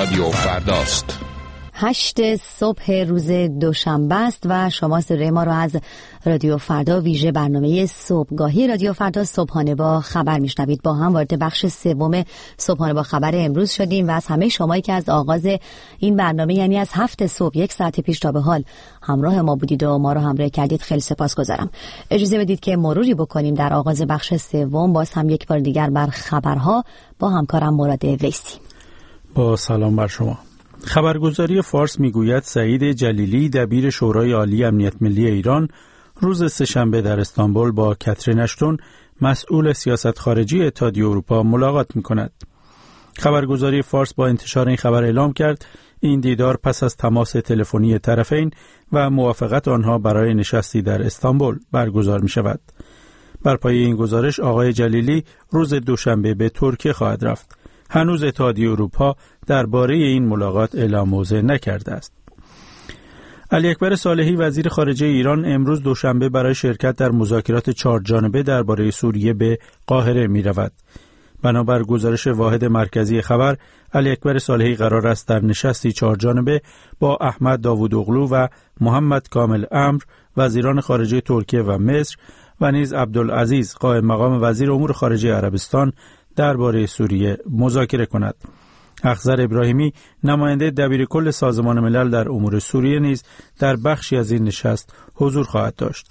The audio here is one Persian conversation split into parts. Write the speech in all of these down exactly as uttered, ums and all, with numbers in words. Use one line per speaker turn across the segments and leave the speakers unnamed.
رادیو فرداست.
هشت صبح روز دوشنبه است و شما صدای ما رو از رادیو فردا ویژه برنامه صبحگاهی رادیو فردا صبحانه با خبر میشنوید. با هم وارد بخش سوم صبحانه با خبر امروز شدیم و از همه شمایی که از آغاز این برنامه یعنی از هفت صبح یک ساعت پیش تا به حال همراه ما بودید و ما رو همراه کردید خیلی سپاسگزارم. اجازه بدید که مروری بکنیم در آغاز بخش سوم باز هم یک بار دیگر بر خبرها با همکارم مراد ویسی.
با سلام بر شما. خبرگزاری فارس میگوید سعید جلیلی دبیر شورای عالی امنیت ملی ایران روز سه‌شنبه در استانبول با کاترین اشتون مسئول سیاست خارجی اتحادیه اروپا ملاقات میکند. خبرگزاری فارس با انتشار این خبر اعلام کرد این دیدار پس از تماس تلفنی طرفین و موافقت آنها برای نشستی در استانبول برگزار می شود. بر پایه این گزارش آقای جلیلی روز دوشنبه به ترکیه خواهد رفت. هنوز اتحادیه اروپا درباره این ملاقات اعلام موضع نکرده است. علی اکبر صالحی وزیر خارجه ایران امروز دوشنبه برای شرکت در مذاکرات چهار جانبه درباره سوریه به قاهره می رود. بنابر گزارش واحد مرکزی خبر، علی اکبر صالحی قرار است در نشستی چهار جانبه با احمد داوودوغلو و محمد کامل امر وزیران خارجه ترکیه و مصر و نیز عبدالعزیز قائم مقام وزیر امور خارجه عربستان درباره سوریه مذاکره کند. اخضر ابراهیمی نماینده دبیرکل سازمان ملل در امور سوریه نیز در بخشی از این نشست حضور خواهد داشت.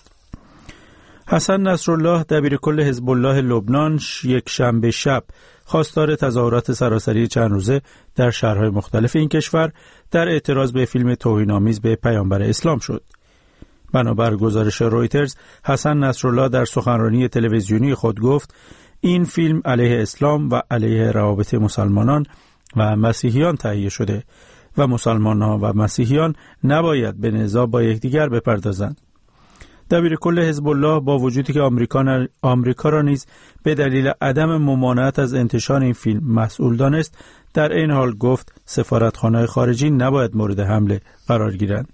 حسن نصرالله دبیرکل حزب الله لبنان یک شنبه شب خواستار تظاهرات سراسری چند روزه در شهرهای مختلف این کشور در اعتراض به فیلم توهین‌آمیز به پیامبر اسلام شد. بنابر گزارش رویترز، حسن نصرالله در سخنرانی تلویزیونی خود گفت این فیلم علیه اسلام و علیه روابط مسلمانان و مسیحیان تهیه شده و مسلمانان و مسیحیان نباید به نزاع با یکدیگر بپردازند. دبیرکل حزب الله با وجودی که آمریکا, آمریکا را نیز به دلیل عدم ممانعت از انتشار این فیلم مسئول دانست، در این حال گفت سفارتخانه‌های خارجی نباید مورد حمله قرار گیرند.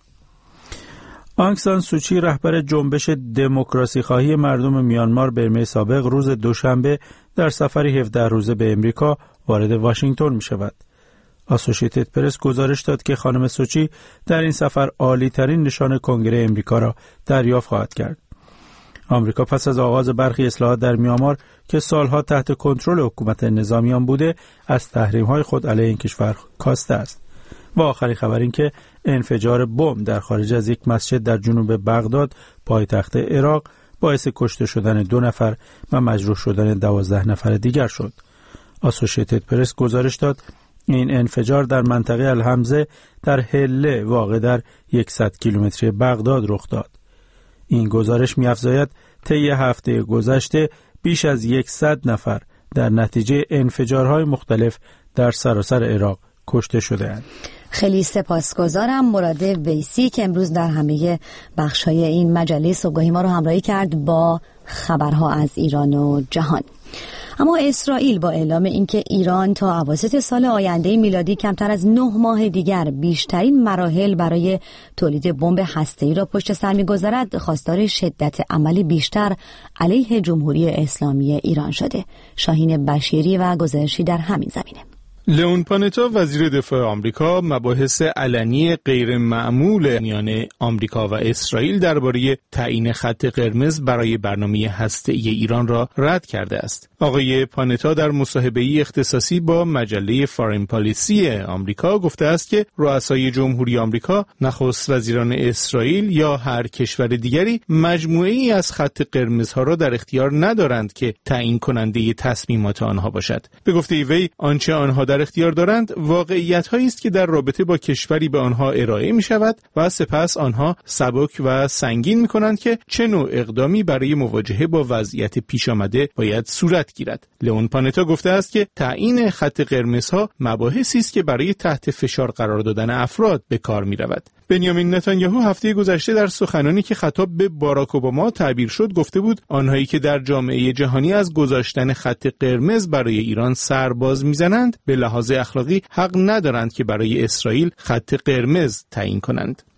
آنگ سان سوچی رهبر جنبش دموکراسی خواهی مردم میانمار برمه سابق روز دوشنبه در سفری هفده روزه به امریکا وارد واشنگتن می شود. اسوسییتد پرس گزارش داد که خانم سوچی در این سفر عالی ترین نشان کنگره امریکا را دریافت خواهد کرد. آمریکا پس از آغاز برخی اصلاحات در میانمار که سالها تحت کنترل حکومت نظامیان بوده، از تحریم‌های خود علیه این کشور کاسته است. و آخرین خبر این که انفجار بمب در خارج از یک مسجد در جنوب بغداد پایتخت عراق باعث کشته شدن دو نفر و مجروح شدن دوازده نفر دیگر شد. اسوسییتد پرس گزارش داد این انفجار در منطقه الحمزه در حله واقع در صد کیلومتری بغداد رخ داد. این گزارش می‌افزاید طی هفته گذشته بیش از صد نفر در نتیجه انفجارهای مختلف در سراسر عراق کشته شده‌اند.
خیلی سپاسگزارم مراد ویسی که امروز در همه بخش‌های این مجله صبحگاهی ما رو همراهی کرد با خبرها از ایران و جهان. اما اسرائیل با اعلام اینکه ایران تا اواسط سال آینده میلادی کمتر از نه ماه دیگر بیشترین مراحل برای تولید بمب هسته‌ای را پشت سر می‌گذارد، خواستار شدت عملی بیشتر علیه جمهوری اسلامی ایران شده. شاهین بشیری و گزارشی در همین زمینه.
لئون پانتا وزیر دفاع آمریکا مباحث علنی غیر معمول میان آمریکا و اسرائیل درباره تعیین خط قرمز برای برنامه هسته‌ای ایران را رد کرده است. آقای پانتا در مصاحبه‌ای اختصاصی با مجله فارین پالیسی آمریکا گفته است که رؤسای جمهوری آمریکا، نخست وزیران اسرائیل یا هر کشور دیگری مجموعه‌ای از خط قرمزها را در اختیار ندارند که تعیین کننده تصمیمات آنها باشد. به گفته وی آنچه آنها در اختیار دارند واقعیت‌هایی است که در رابطه با کشوری به آنها ارائه می‌شود و سپس آنها سبک و سنگین می‌کنند که چه نوع اقدامی برای مواجهه با وضعیت پیش آمده باید صورت گیرد. لئون پانتا گفته است که تعیین خط قرمزها مباحثی است که برای تحت فشار قرار دادن افراد به کار می‌رود. بنیامین نتانیاهو هفته گذشته در سخنانی که خطاب به باراک اوباما تعبیر شد گفته بود آنهایی که در جامعه جهانی از گذاشتن خط قرمز برای ایران سرباز میزنند به لحاظ اخلاقی حق ندارند که برای اسرائیل خط قرمز تعیین کنند.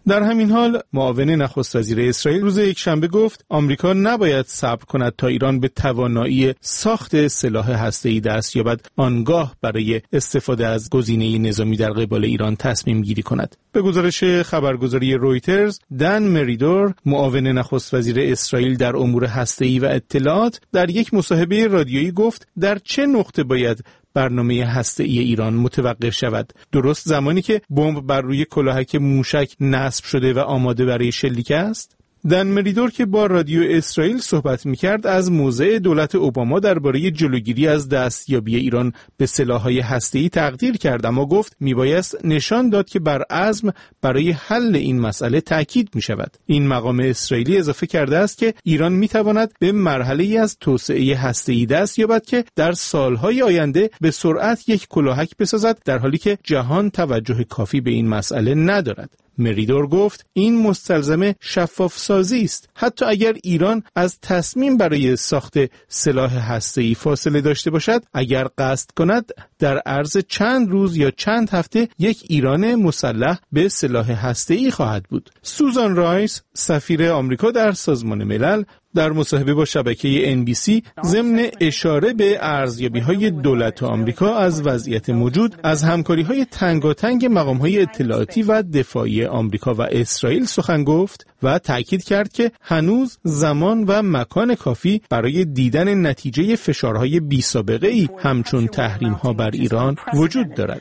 در همین حال معاون نخست وزیر اسرائیل روز یکشنبه گفت آمریکا نباید صبر کند تا ایران به توانایی ساخت سلاح هسته‌ای دست یابد آنگاه برای استفاده از گزینه نظامی در قبال ایران تصمیم گیری کند. به گزارش خبرگزاری رویترز، دن مریدور، معاون نخست وزیر اسرائیل در امور هسته‌ای و اطلاعات، در یک مصاحبه رادیویی گفت در چه نقطه باید برنامه هسته‌ای ایران متوقف شود؟ درست زمانی که بمب بر روی کلاهک موشک نصب شده و آماده برای شلیک است؟ دن مریدور که با رادیو اسرائیل صحبت می‌کرد از موضع دولت اوباما درباره جلوگیری از دستیابی ایران به سلاح‌های هسته‌ای تقدیر کرد، اما گفت میبایست نشان داد که بر عزم برای حل این مسئله تاکید می‌شود. این مقام اسرائیلی اضافه کرده است که ایران می‌تواند به مرحله‌ای از توسعه هسته‌ای دست یابد که در سال‌های آینده به سرعت یک کلاهک بسازد، در حالی که جهان توجه کافی به این مسئله ندارد. مریدور گفت این مستلزم شفاف سازی است. حتی اگر ایران از تصمیم برای ساخت سلاح هسته‌ای فاصله داشته باشد، اگر قصد کند در عرض چند روز یا چند هفته یک ایران مسلح به سلاح هسته‌ای خواهد بود. سوزان رایس، سفیر آمریکا در سازمان ملل، در مصاحبه با شبکه ان بی سی ضمن اشاره به ارزیابی‌های دولت آمریکا از وضعیت موجود از همکاری‌های تنگاتنگ مقام‌های اطلاعاتی و دفاعی آمریکا و اسرائیل سخن گفت و تأکید کرد که هنوز زمان و مکان کافی برای دیدن نتیجه فشارهای بی‌سابقه‌ای همچون تحریم‌ها بر ایران وجود دارد.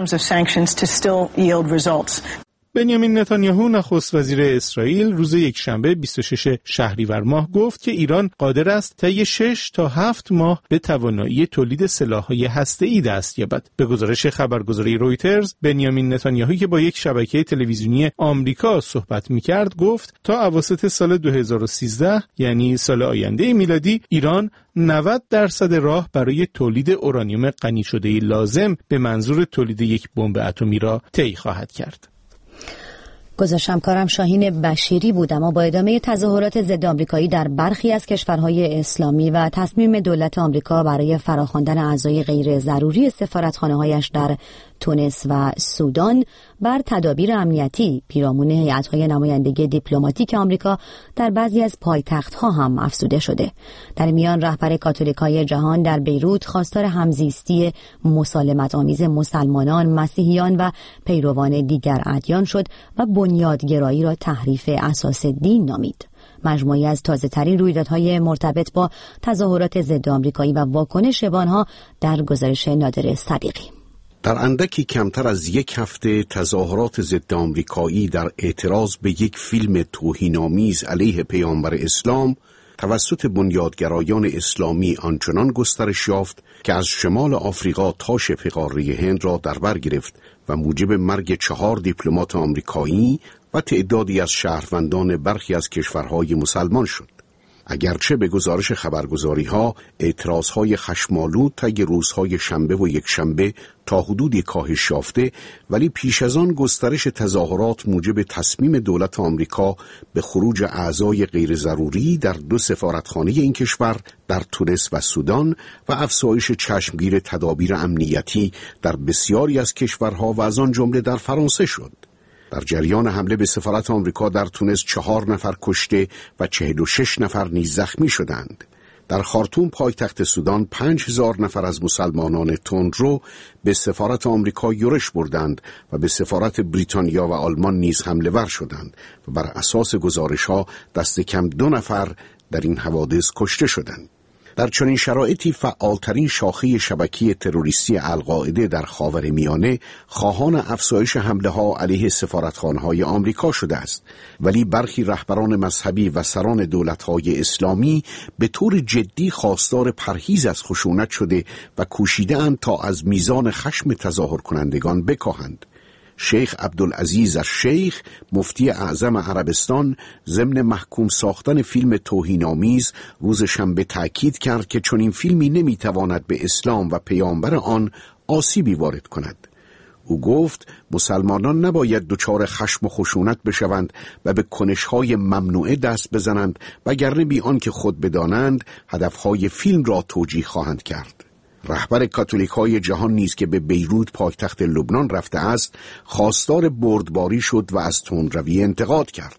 بنیامین نتانیاهو نخست وزیر اسرائیل روز یکشنبه بیست و شش شهریور ماه گفت که ایران قادر است طی شش تا هفت ماه به توانایی تولید سلاح‌های هسته‌ای دست یابد. به گزارش خبرگزاری رویترز، بنیامین نتانیاهو که با یک شبکه تلویزیونی آمریکا صحبت می‌کرد گفت تا اواسط سال دو هزار و سیزده یعنی سال آینده میلادی ایران نود درصد راه برای تولید اورانیوم غنی شده لازم به منظور تولید یک بمب اتمی را طی خواهد کرد.
گزارش همکارم شاهین بشیری بود. اما با ادامه تظاهرات ضد آمریکایی در برخی از کشورهای اسلامی و تصمیم دولت آمریکا برای فراخواندن اعضای غیر ضروری سفارتخانه‌هایش در تونس و سودان بر تدابیر امنیتی، پیرامون هیئت‌های نمایندگی دیپلماتیک آمریکا در بعضی از پایتخت‌ها هم افزوده شده. در میان رهبر کاتولیکای جهان در بیروت خواستار همزیستی مسالمت‌آمیز مسلمانان، مسیحیان و پیروان دیگر ادیان شد و بنیادگرایی را تحریف اساس دین نامید. مجموعی از تازه‌ترین رویدادهای مرتبط با تظاهرات ضد آمریکایی و واکنش به آنها در گزارش نادر صدیقی.
در اندکی کمتر از یک هفته تظاهرات ضد آمریکایی در اعتراض به یک فیلم توهین‌آمیز علیه پیامبر اسلام توسط بنیادگرایان اسلامی آنچنان گسترش یافت که از شمال آفریقا تا شبه قاره هند را در بر گرفت و موجب مرگ چهار دیپلمات آمریکایی و تعدادی از شهروندان برخی از کشورهای مسلمان شد. اگرچه به گزارش خبرگزاری‌ها اعتراضهای خشمالود طی روزهای شنبه و یکشنبه تا حدودی کاهش یافته، ولی پیش از آن گسترش تظاهرات موجب تصمیم دولت آمریکا به خروج اعضای غیر ضروری در دو سفارتخانه این کشور در تونس و سودان و افزایش چشمگیر تدابیر امنیتی در بسیاری از کشورها و از آن جمله در فرانسه شد. در جریان حمله به سفارت آمریکا در تونس چهار نفر کشته و چهل و شش نفر نیز زخمی شدند. در خارتوم پایتخت سودان پنج هزار نفر از مسلمانان تندرو به سفارت آمریکا یورش بردند و به سفارت بریتانیا و آلمان نیز حمله ور شدند و بر اساس گزارش‌ها دست کم دو نفر در این حوادث کشته شدند. در چنین شرایطی فعالترین شاخه شبکه تروریستی القاعده در خاورمیانه خواهان افزایش حمله‌ها علیه سفارتخانه‌های آمریکا شده است، ولی برخی رهبران مذهبی و سران دولت‌های اسلامی به طور جدی خواستار پرهیز از خشونت شده و کوشیده‌اند تا از میزان خشم تظاهر کنندگان بکاهند. شیخ عبدالعزیز الشیخ مفتی اعظم عربستان ضمن محکوم ساختن فیلم توهین‌آمیز روز شنبه تأکید کرد که چنین فیلمی نمیتواند به اسلام و پیامبر آن آسیبی وارد کند. او گفت مسلمانان نباید دچار خشم و خشونت بشوند و به کنش‌های ممنوعه دست بزنند، وگرنه بی آنکه خود بدانند هدفهای فیلم را توجیه خواهند کرد. رهبر کاتولیک‌های جهان نیز که به بیروت پایتخت لبنان رفته است، خواستار بردباری شد و از تندروی انتقاد کرد.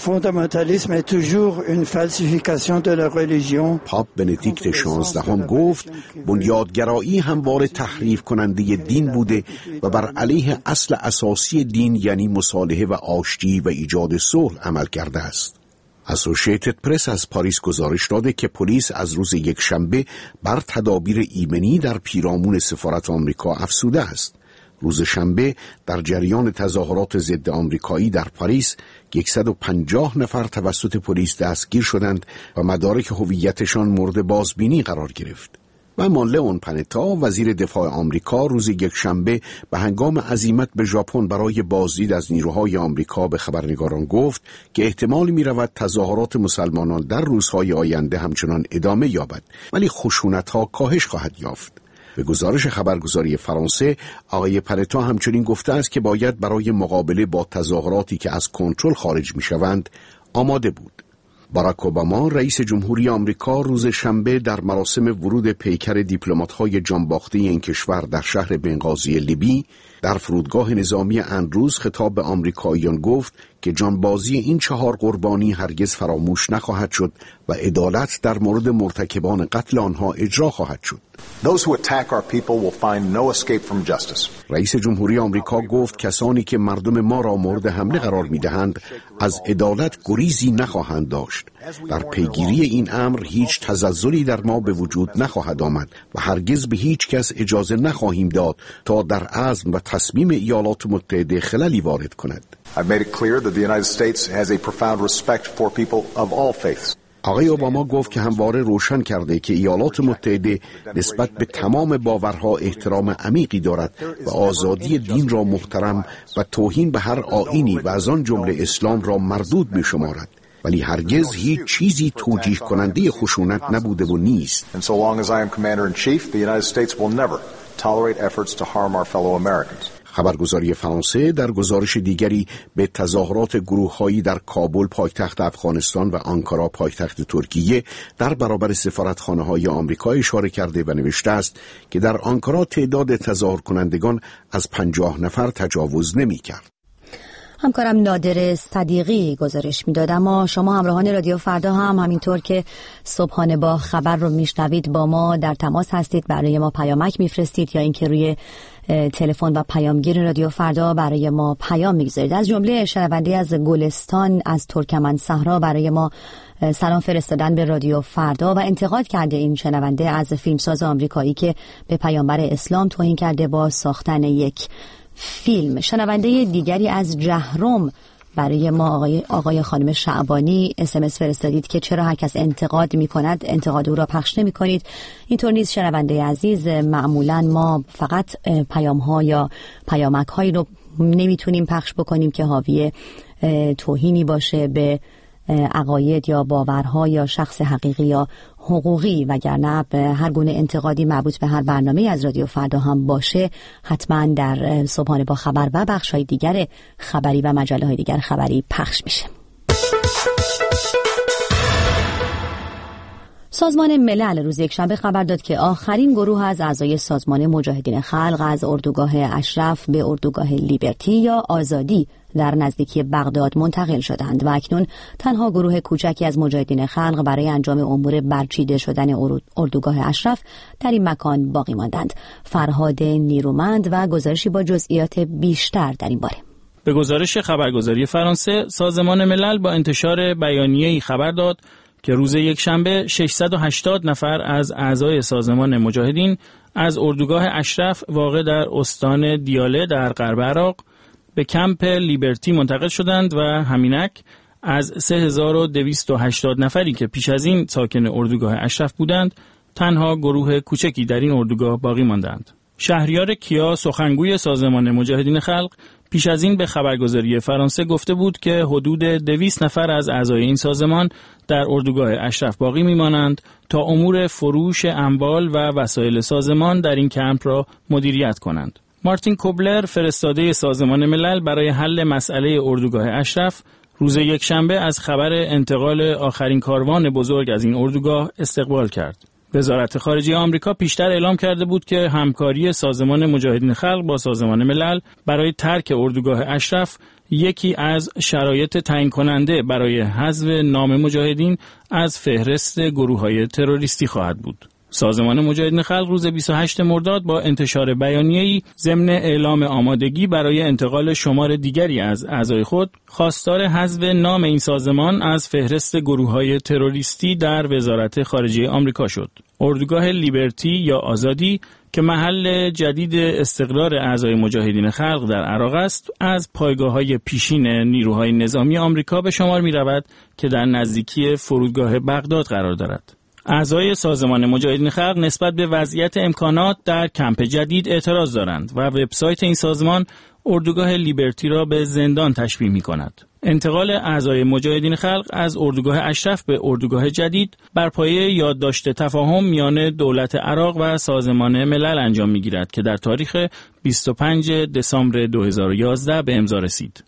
پاپ بندیکت شانزدهم گفت بنیادگرایی همواره تحریف کننده دین بوده و بر علیه اصل اساسی دین یعنی مصالحه و آشتی و ایجاد صلح عمل کرده است. اسوشیتد پرس از پاریس گزارش داده که پلیس از روز یکشنبه بر تدابیر ایمنی در پیرامون سفارت آمریکا افزوده است. روز شنبه در جریان تظاهرات ضد آمریکایی در پاریس صد و پنجاه نفر توسط پلیس دستگیر شدند و مدارک هویتشان مورد بازبینی قرار گرفت. و اما لئون پانتا وزیر دفاع آمریکا روز یکشنبه به هنگام عزیمت به ژاپن برای بازدید از نیروهای آمریکا به خبرنگاران گفت که احتمال می‌رود تظاهرات مسلمانان در روزهای آینده همچنان ادامه یابد، ولی خشونت‌ها کاهش خواهد یافت. به گزارش خبرگزاری فرانسه، آقای پانتا همچنین گفته است که باید برای مقابله با تظاهراتی که از کنترل خارج می‌شوند آماده بود. باراک اوباما رئیس جمهوری آمریکا روز شنبه در مراسم ورود پیکر دیپلمات‌های جانباخته این کشور در شهر بنغازی لیبی در فرودگاه نظامی اندروز خطاب به آمریکاییان گفت که جانبازی این چهار قربانی هرگز فراموش نخواهد شد و عدالت در مورد مرتکبان قتل آنها اجرا خواهد شد.
Those who attack our people will find no escape from justice.
رئیس جمهوری آمریکا گفت کسانی که مردم ما را مورد حمله قرار می‌دهند از عدالت گریزی نخواهند داشت. در پیگیری این امر هیچ تزلزلی در ما به وجود نخواهد آمد و هرگز به هیچ کس اجازه نخواهیم داد تا در عزم و تصمیم ایالات متحده خللی وارد کند.
I've made it clear that the United States has a profound respect for people of all faiths.
آقای اوباما گفت که همواره روشن کرده که ایالات متحده نسبت به تمام باورها احترام عمیقی دارد و آزادی دین را محترم و توهین به هر آیینی و از آن جمله اسلام را مردود می شمارد، ولی هرگز هیچ چیزی توجیه کننده خشونت نبوده و نیست.
And so long as I am commander in chief, the United States will never tolerate efforts to harm our fellow Americans.
خبرگزاری فرانسه در گزارش دیگری به تظاهرات گروه‌هایی در کابل پایتخت افغانستان و آنکارا پایتخت ترکیه در برابر سفارتخانه‌های آمریکا اشاره کرده و نوشته است که در آنکارا تعداد تظاهر کنندگان از پنجاه نفر تجاوز نمی‌کرد.
همکارم نادر صدیقی گزارش میداد. اما شما همراهان رادیو فردا هم همینطور که صبحانه با خبر رو میشنوید با ما در تماس هستید، برای ما پیامک میفرستید یا اینکه روی تلفن و پیامگیر رادیو فردا برای ما پیام میگذارید. از جمله شنونده از گلستان از ترکمن صحرا برای ما سلام فرستادن به رادیو فردا و انتقاد کرده این شنونده از فیلمساز آمریکایی که به پیامبر اسلام توهین کرده با ساختن یک فیلم. شنونده دیگری از جهرم برای ما آقای, آقای خانم شعبانی اس ام اس فرستادید که چرا هر کس انتقاد می کند انتقاد او را پخش نمی کنید. اینطور نیست شنونده عزیز، معمولا ما فقط پیام ها یا پیامک هایی رو نمیتونیم پخش بکنیم که حاوی توهینی باشه به عقاید یا باورها یا شخص حقیقی یا حقوقی، وگرنه به هر گونه انتقادی مربوط به هر برنامه از رادیو فردا هم باشه حتما در صبحانه با خبر و بخش‌های دیگر خبری و مجله‌های دیگر خبری پخش میشه. سازمان ملل روز یکشنبه خبر داد که آخرین گروه از اعضای سازمان مجاهدین خلق از اردوگاه اشرف به اردوگاه لیبرتی یا آزادی در نزدیکی بغداد منتقل شدند و اکنون تنها گروه کوچکی از مجاهدین خلق برای انجام امور برچیده شدن اردوگاه اشرف در این مکان باقی ماندند. فرهاد نیرومند و گزارشی با جزئیات بیشتر در این باره.
به گزارش خبرگزاری فرانسه، سازمان ملل با انتشار بیانیه‌ای خبر داد که روز یکشنبه ششصد و هشتاد نفر از اعضای سازمان مجاهدین از اردوگاه اشرف واقع در استان دیاله در غرب عراق به کمپ لیبرتی منتقل شدند و همینک از سه هزار و دویست و هشتاد نفری که پیش از این ساکن اردوگاه اشرف بودند، تنها گروه کوچکی در این اردوگاه باقی ماندند. شهریار کیا، سخنگوی سازمان مجاهدین خلق، پیش از این به خبرگزاری فرانسه گفته بود که حدود دویست نفر از اعضای این سازمان در اردوگاه اشرف باقی میمانند تا امور فروش اموال و وسایل سازمان در این کمپ را مدیریت کنند. مارتین کوبلر، فرستاده سازمان ملل برای حل مسئله اردوگاه اشرف، روز یکشنبه از خبر انتقال آخرین کاروان بزرگ از این اردوگاه استقبال کرد.
وزارت خارجه آمریکا پیشتر اعلام کرده بود که همکاری سازمان مجاهدین خلق با سازمان ملل برای ترک اردوگاه اشرف یکی از شرایط تعیین کننده برای حذف نام مجاهدین از فهرست گروه‌های تروریستی خواهد بود. سازمان مجاهدین خلق روز بیست و هشتم مرداد با انتشار بیانیه‌ای ضمن اعلام آمادگی برای انتقال شمار دیگری از اعضای خود خواستار حذف نام این سازمان از فهرست گروه‌های تروریستی در وزارت خارجه آمریکا شد. اردوگاه لیبرتی یا آزادی که محل جدید استقرار اعضای مجاهدین خلق در عراق است، از پایگاه‌های پیشین نیروهای نظامی آمریکا به شمار می‌رود که در نزدیکی فرودگاه بغداد قرار دارد. اعضای سازمان مجاهدین خلق نسبت به وضعیت امکانات در کمپ جدید اعتراض دارند و وبسایت این سازمان اردوگاه لیبرتی را به زندان تشبیه می‌کند. انتقال اعضای مجاهدین خلق از اردوگاه اشرف به اردوگاه جدید بر پایه یادداشت تفاهم میان دولت عراق و سازمان ملل انجام می‌گیرد که در تاریخ بیست و پنجم دسامبر دو هزار و یازده به امضا رسید.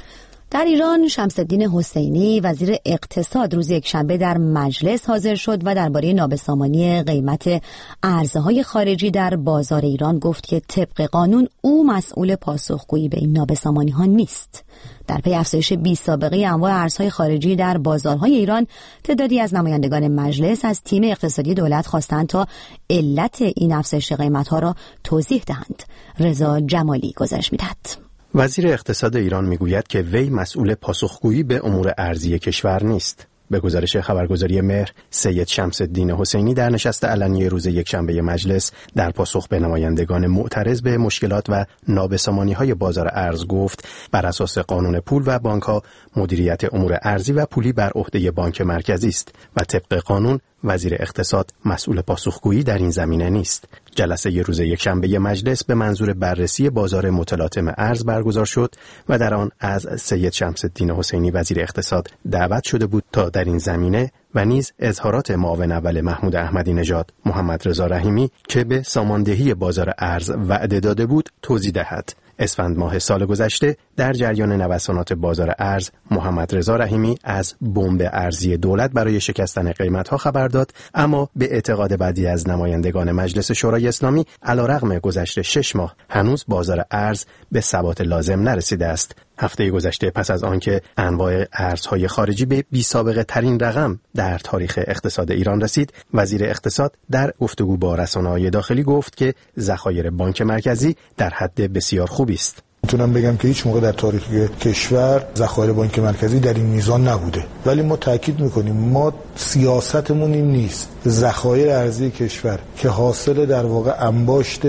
در ایران شمس الدین حسینی وزیر اقتصاد روز یکشنبه در مجلس حاضر شد و درباره نابسامانی قیمت ارزهای خارجی در بازار ایران گفت که طبق قانون او مسئول پاسخگویی به این نابسامانی ها نیست. در پی افزایش بی‌سابقه انواع ارزهای خارجی در بازارهای ایران، تعدادی از نمایندگان مجلس از تیم اقتصادی دولت خواستند تا علت این افزایش قیمت‌ها را توضیح دهند. رضا جمالی گزارش می‌دهد.
وزیر اقتصاد ایران میگوید که وی مسئول پاسخگویی به امور ارزی کشور نیست. به گزارش خبرگزاری مهر، سید شمس الدین حسینی در نشست علنی روز یکشنبه مجلس در پاسخ به نمایندگان معترض به مشکلات و نابسامانی‌های بازار ارز گفت بر اساس قانون پول و بانک‌ها مدیریت امور ارزی و پولی بر عهده بانک مرکزی است و طبق قانون وزیر اقتصاد مسئول پاسخگویی در این زمینه نیست. جلسه ی روز یکشنبه مجلس به منظور بررسی بازار متلاطم ارز برگزار شد و در آن از سید شمس الدین حسینی وزیر اقتصاد دعوت شده بود تا در این زمینه و نیز اظهارات معاون اول محمود احمدی نژاد محمد رضا رحیمی که به ساماندهی بازار ارز وعده داده بود توضیح دهد. اسفند ماه سال گذشته در جریان نوسانات بازار ارز محمد رضا رحیمی از بمب ارزی دولت برای شکستن قیمت‌ها خبر داد، اما به اعتقاد بعضی از نمایندگان مجلس شورای اسلامی علیرغم گذشت شش ماه هنوز بازار ارز به ثبات لازم نرسیده است. هفته گذشته پس از آنکه انواع ارزهای خارجی به بی‌سابقه ترین رقم در تاریخ اقتصاد ایران رسید، وزیر اقتصاد در گفتگو با رسانه‌های داخلی گفت که ذخایر بانک مرکزی در حد بسیار خوبی است.
میتونم بگم که هیچ موقع در تاریخ کشور ذخایر بانک مرکزی در این میزان نبوده، ولی ما تاکید میکنیم ما سیاستمون این نیست ذخایر ارزی کشور که حاصل در واقع انباشت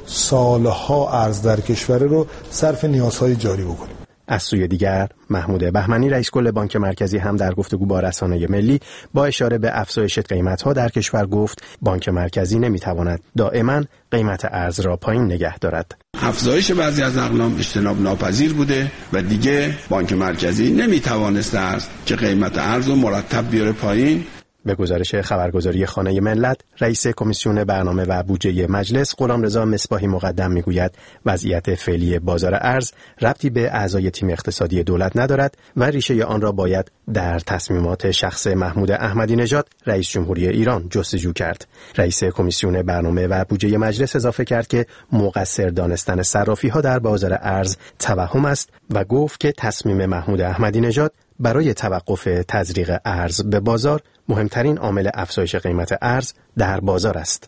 سالها ارز در کشور رو صرف نیازهای جاری بکنیم.
از سوی دیگر محمود بهمنی رئیس کل بانک مرکزی هم در گفتگو با رسانه ملی با اشاره به افزایش قیمت‌ها در کشور گفت بانک مرکزی نمی‌تواند دائما قیمت ارز را پایین نگه دارد.
افزایش بعضی از اقلام اجتناب ناپذیر بوده و دیگه بانک مرکزی نمی‌توانسته است که قیمت ارز رو مرتب بیاره پایین.
به گزارش خبرگزاری خانه ملت، رئیس کمیسیون برنامه و بودجه مجلس غلامرضا مصباحی مقدم میگوید وضعیت فعلی بازار ارز ربطی به اعضای تیم اقتصادی دولت ندارد و ریشه آن را باید در تصمیمات شخص محمود احمدی نژاد رئیس جمهوری ایران جستجو کرد. رئیس کمیسیون برنامه و بودجه مجلس اضافه کرد که مقصر دانستن صرافی‌ها در بازار ارز توهم است و گفت که تصمیم محمود احمدی نژاد برای توقف تزریق ارز به بازار مهمترین عامل افزایش قیمت ارز در بازار است.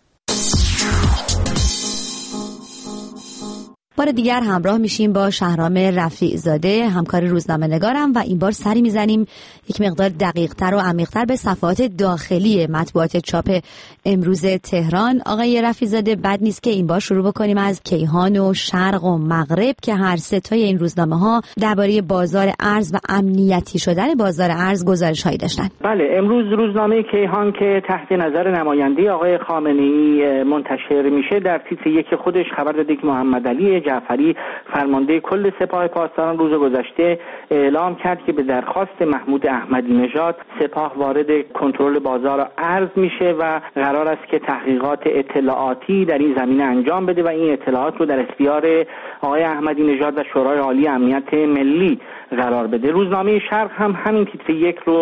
بار دیگر همراه میشیم با شهرام رفیع زاده، همکار روزنامه نگارم، و این بار سری میزنیم یک مقدار دقیق تر و عمیق تر به صفحات داخلی مطبوعات چاپ امروز تهران. آقای رفیع زاده، بد نیست که این بار شروع بکنیم از کیهان و شرق و مغرب که هر سه تای این روزنامه ها درباره بازار ارز و امنیتی شدن بازار ارز گزارش هایی داشتن.
بله، امروز روزنامه کیهان که تحت نظر نماینده آقای خامنه‌ای منتشر میشه در تیتر یک خودش خبر داده که محمد علی جعفری فرمانده کل سپاه پاسداران روز گذشته اعلام کرد که به درخواست محمود احمدی نژاد سپاه وارد کنترل بازار ارز میشه و قرار است که تحقیقات اطلاعاتی در این زمینه انجام بده و این اطلاعات رو در اختیار آقای احمدی نژاد و شورای عالی امنیت ملی قرار بده. روزنامه شرق هم همین تیتر یک رو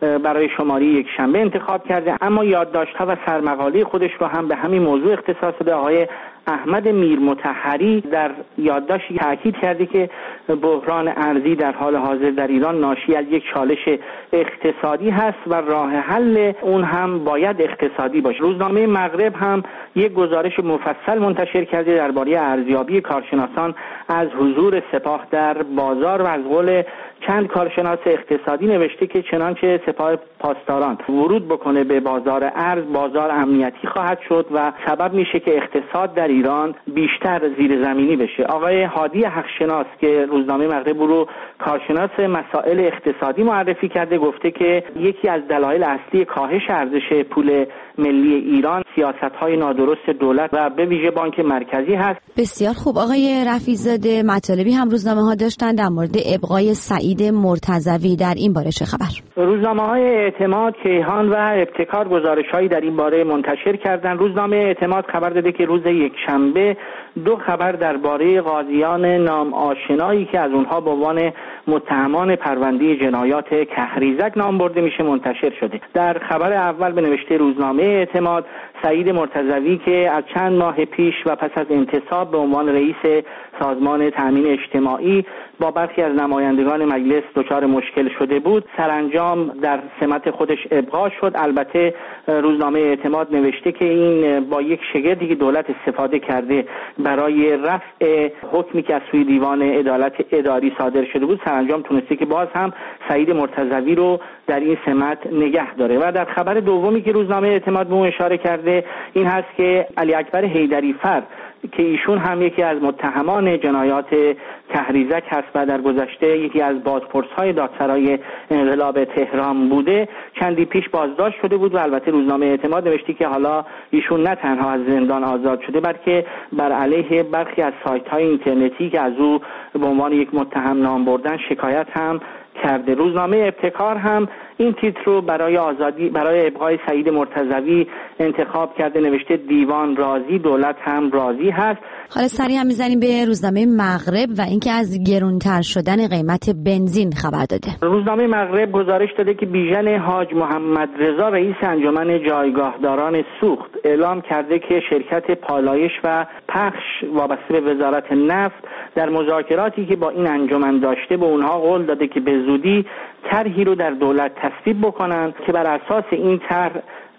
برای شماره یک شنبه انتخاب کرده، اما یادداشت‌ها و سرمقاله خودش رو هم به همین موضوع اختصاص داده. آقای احمد میر مطهری در یادداشتی تاکید کرده که بحران ارزی در حال حاضر در ایران ناشی از یک چالش اقتصادی هست و راه حل اون هم باید اقتصادی باشه. روزنامه مغرب هم یک گزارش مفصل منتشر کرده درباره ارزیابی کارشناسان از حضور سپاه در بازار و از قول چند کارشناس اقتصادی نوشته که چنانچه سپاه پاسداران ورود بکنه به بازار ارز، بازار امنیتی خواهد شد و سبب میشه که اقتصاد در ایران بیشتر زیر زمینی بشه. آقای هادی حقشناس که روزنامه مغرب رو کارشناس مسائل اقتصادی معرفی کرده گفته که یکی از دلایل اصلی کاهش ارزش پول ملی ایران سیاست‌های نادرست دولت و به ویژه بانک مرکزی هست.
بسیار خوب. آقای رفیع‌زاده، مطالبی هم روزنامه‌ها داشتن در مورد ابقای سعید مرتضوی، در این باره چه خبر؟
روزنامه‌های اعتماد، کیهان و ابتکار گزارش‌هایی در این باره منتشر کردند. روزنامه اعتماد خبر داده که روز یکشنبه دو خبر درباره قاضیان نام آشنایی که از اونها به عنوان متهمان پرونده جنایات کهریزک نام برده میشه منتشر شده. در خبر اول به نوشته روزنامه اعتماد، سعید مرتضوی که از چند ماه پیش و پس از انتصاب به عنوان رئیس سازمان تامین اجتماعی با برخی از نمایندگان مجلس دچار مشکل شده بود، سرانجام در سمت خودش ابقا شد. البته روزنامه اعتماد نوشته که این با یک شگردی که دولت استفاده کرده برای رفع حکمی که از سوی دیوان عدالت اداری صادر شده بود، سرانجام تونسته که باز هم سعید مرتضوی رو در این سمت نگه داره. و در خبر دومی که روزنامه اعتماد به اون اشاره کرده این هست که علی اکبر حیدری فر که ایشون هم یکی از متهمان جنایات کهریزک هست و در گذشته یکی از بازپرس‌های دادسرای انقلاب تهران بوده، چندی پیش بازداشت شده بود و البته روزنامه اعتماد نوشته که حالا ایشون نه تنها از زندان آزاد شده بلکه بر علیه برخی از سایت‌های اینترنتی که از او به عنوان یک متهم نام بردن شکایت هم کرده. روزنامه ابتکار هم این تیتر رو برای آزادی برای ابقای سعید مرتضوی انتخاب کرده، نوشته دیوان راضی دولت هم راضی هست.
حالا سریع هم میزنیم به روزنامه مغرب و اینکه از گرانتر شدن قیمت بنزین خبر داده.
روزنامه مغرب گزارش داده که بیژن حاج محمد رضا رئیس انجمن جایگاهداران سوخت اعلام کرده که شرکت پالایش و پخش وابسته به وزارت نفت در مذاکراتی که با این انجمن داشته به اونها قول داده که به زودی طرحی رو در دولت تصویب بکنن که بر اساس این طرح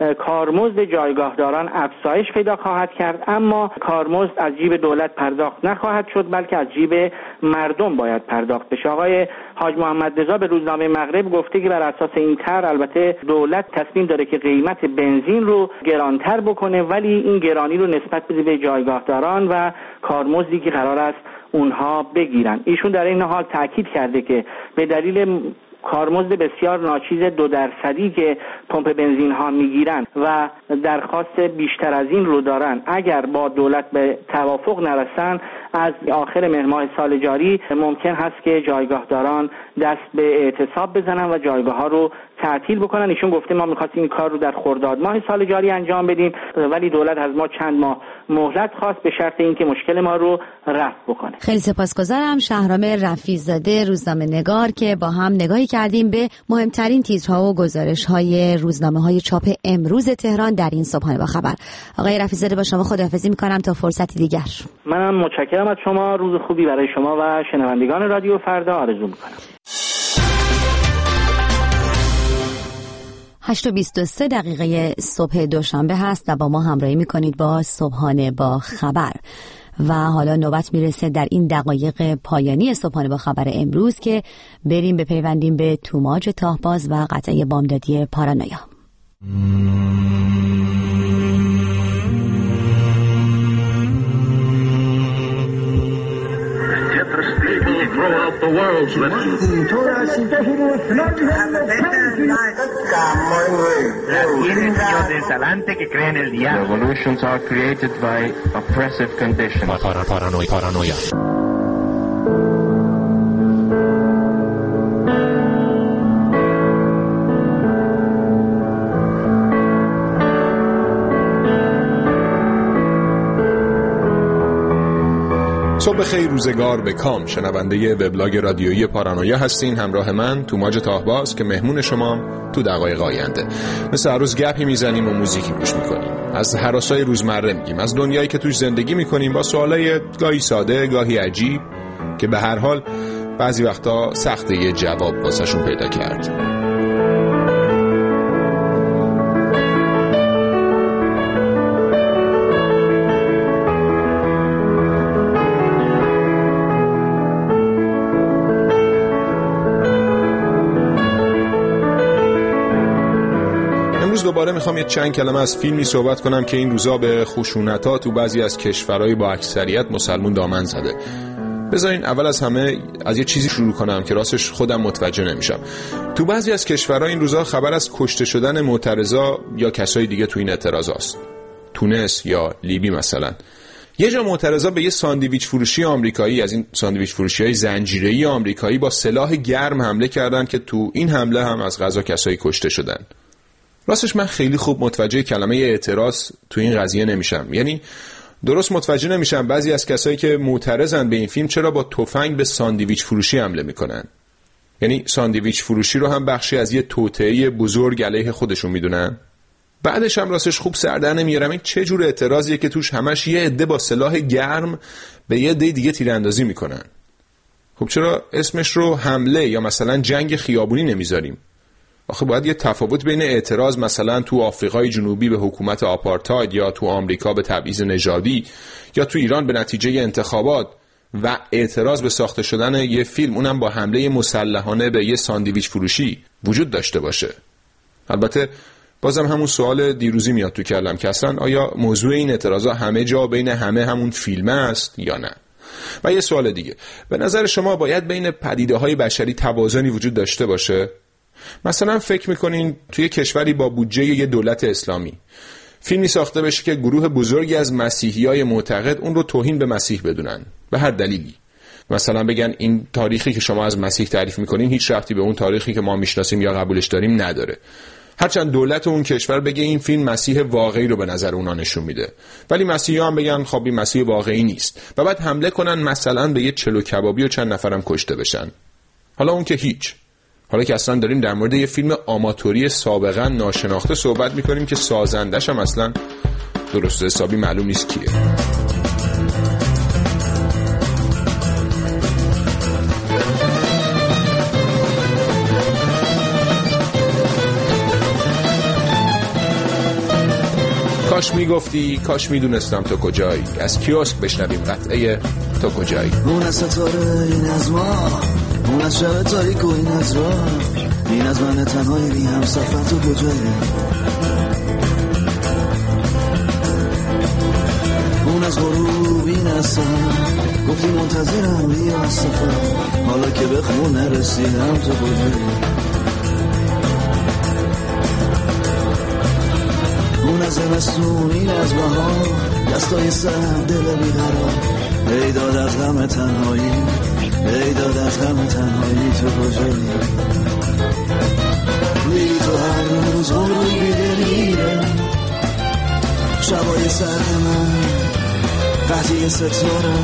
کارمزد جایگاهداران افزایش پیدا خواهد کرد، اما کارمزد از جیب دولت پرداخت نخواهد شد بلکه از جیب مردم باید پرداخت بشه. آقای حاج محمد رضا به روزنامه مغرب گفته که بر اساس این طرح البته دولت تصمیم داره که قیمت بنزین رو گرانتر بکنه ولی این گرانی رو نسبت بده به جایگاهداران و کارمزدی که قرار است اونها بگیرن. ایشون در این حال تاکید کرده که به دلیل کارمزد بسیار ناچیز دو درصدی که پمپ بنزین ها میگیرن و درخواست بیشتر از این رو دارن، اگر با دولت به توافق نرسن از آخر مهر ماه سال جاری ممکن هست که جایگاهداران دست به اعتصاب بزنن و جایگاه ها رو تعطیل بکنن. ایشون گفته ما می‌خواستیم این کار رو در خرداد ماه سال جاری انجام بدیم ولی دولت از ما چند ماه مهلت خواست به شرط اینکه مشکل ما رو رفع بکنه.
خیلی سپاسگزارم. شهرام رفیع‌زاده، روزنامه‌نگار، که با هم نگاهی کردیم به مهمترین تیترها و گزارش‌های روزنامه‌های چاپ امروز تهران در این صبحانه با خبر. آقای رفیع‌زاده با شما خداحافظی می‌کنم تا فرصتی دیگر.
منم متشکرم از شما. روز خوبی برای شما و شنوندگان رادیو فردا آرزو می‌کنم.
هشت و بیست و سه دقیقه صبح دوشنبه هست و با ما همراهی میکنید با صبحانه با خبر و حالا نوبت میرسه در این دقایق پایانی صبحانه با خبر امروز که بریم بپیوندیم به توماج تاهباز و قطعه بامدادی پارانویا.
The world's Revolutions are created by oppressive conditions. Paranoia, paranoia.
صبح خیر، روزگار به کام. شنونده وبلاگ رادیویی پارانویا هستین. همراه من توماج تاهباز که مهمون شمام تو دقایق آینده. مثل هر روز گپی میزنیم و موزیکی گوش میکنیم، از هراسای روزمره میگیم، از دنیایی که توش زندگی میکنیم، با سوالای گاهی ساده گاهی عجیب که به هر حال بعضی وقتا سخته یه جواب واسهشون پیدا کرد. دوباره میخوام یه چند کلمه از فیلمی صحبت کنم که این روزا به خشونت‌ها تو بعضی از کشورهای با اکثریت مسلمون دامن زده. بذارین اول از همه از یه چیزی شروع کنم که راستش خودم متوجه نمیشم. تو بعضی از کشورها این روزا خبر از کشته شدن معترضا یا کسای دیگه تو این اعتراضاست. تونس یا لیبی مثلا. یه جا معترضا به یه ساندویچ فروشی آمریکایی، از این ساندویچ فروشی‌های زنجیره‌ای آمریکایی، با سلاح گرم حمله کردن که تو این حمله هم از قضا کسایی کشته شدن. راستش من خیلی خوب متوجه کلمه اعتراض تو این قضیه نمیشم. یعنی درست متوجه نمیشم بعضی از کسایی که معترضن به این فیلم چرا با تفنگ به ساندویچ فروشی حمله میکنن. یعنی ساندویچ فروشی رو هم بخشی از یه توطئه بزرگ علیه خودشون میدونن. بعدش هم راستش خوب سر در نمیارم این چه جور اعتراضیه که توش همش یه عده با سلاح گرم به یه عده دیگه تیراندازی میکنن. خب چرا اسمش رو حمله یا مثلا جنگ خیابونی نمیذاریم؟ آخه باید یه تفاوت بین اعتراض مثلا تو آفریقای جنوبی به حکومت آپارتاید یا تو آمریکا به تبعیض نژادی یا تو ایران به نتیجه انتخابات و اعتراض به ساخته شدن یه فیلم، اونم با حمله مسلحانه به یه ساندویچ فروشی، وجود داشته باشه. البته بازم همون سوال دیروزی میاد تو کلم که اصلا آیا موضوع این اعتراضا همه جا بین همه همون فیلم است یا نه؟ و یه سوال دیگه، به نظر شما باید بین پدیده‌های بشری توازنی وجود داشته باشه؟ مثلا فکر میکنین توی کشوری با بودجه یه دولت اسلامی فیلمی ساخته بشه که گروه بزرگی از مسیحیای معتقد اون رو توهین به مسیح بدونن به هر دلیلی، مثلا بگن این تاریخی که شما از مسیح تعریف میکنین هیچ ربطی به اون تاریخی که ما میشناسیم یا قبولش داریم نداره، هرچند دولت اون کشور بگه این فیلم مسیح واقعی رو به نظر اونا نشون میده، ولی مسیحی‌ها هم بگن خب این مسیح واقعی نیست و بعد حمله کنن مثلا به یه چلو کبابی و چند نفرم کشته بشن. حالا اون که هیچ. حالا که اصلا داریم در مورد یه فیلم آماتوری سابقا ناشناخته صحبت میکنیم که سازندش هم اصلا درست حسابی معلوم نیست کیه. کاش میگفتی، کاش میدونستم تو کجایی، از کیوسک بشنویم قطعه تو کجایی.
اون از ستاره، این از ما، اون از شب تاریک و این از راه، این از من تنهایی بی هم سفر تو کجایی. اون از غروب، این از سهر، گفتی منتظرم بیا از سفر، حالا که به خون نرسیدم تو کجایی. اون از زمستون، این از بهار، دستای سر دل بیقرار، ای داد از غم تنهایی، ای داد از غم تنهایی تو کجایی. میری تو هر روز عمری بیده میره، شبای سر من قطعی ستاره،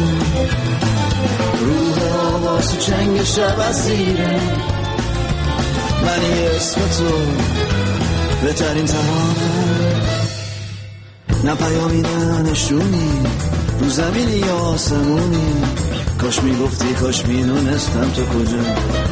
روح آواز تو چنگ شب اسیره، منی اسم تو بهترین تمامه، نه پیامی نه نشونی، رو زمینی یا آسمونی، کاش میگفتی کاش میدونستم تو کجا.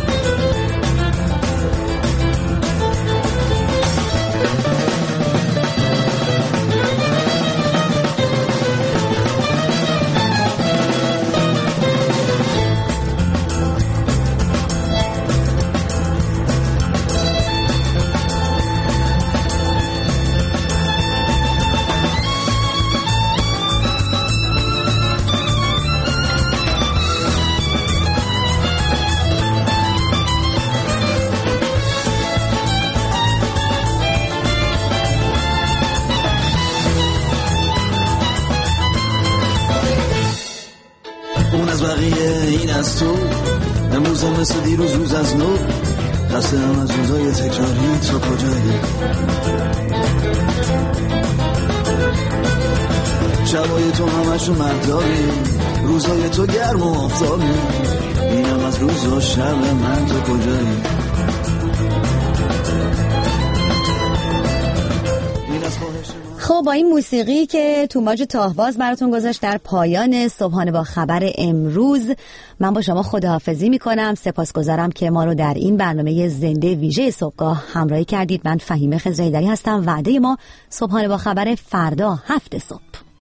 از تو امروزم مثل دیروز روز از نو، خسته هم از روزای تکراری تو کجایی. شبای تو همشو مهتابی، روزای تو گرم و آفتابی، اینم از روز و شب من تو کجایی؟
خب با این موسیقی که توماج تاهباز براتون گذاشت در پایان صبحانه با خبر امروز، من با شما خداحافظی میکنم. سپاسگزارم که ما رو در این برنامه زنده ویژه صبحگاه همراهی کردید. من فهیمه خضرایی‌دری هستم. وعده ما صبحانه با خبر فردا هفت صبح.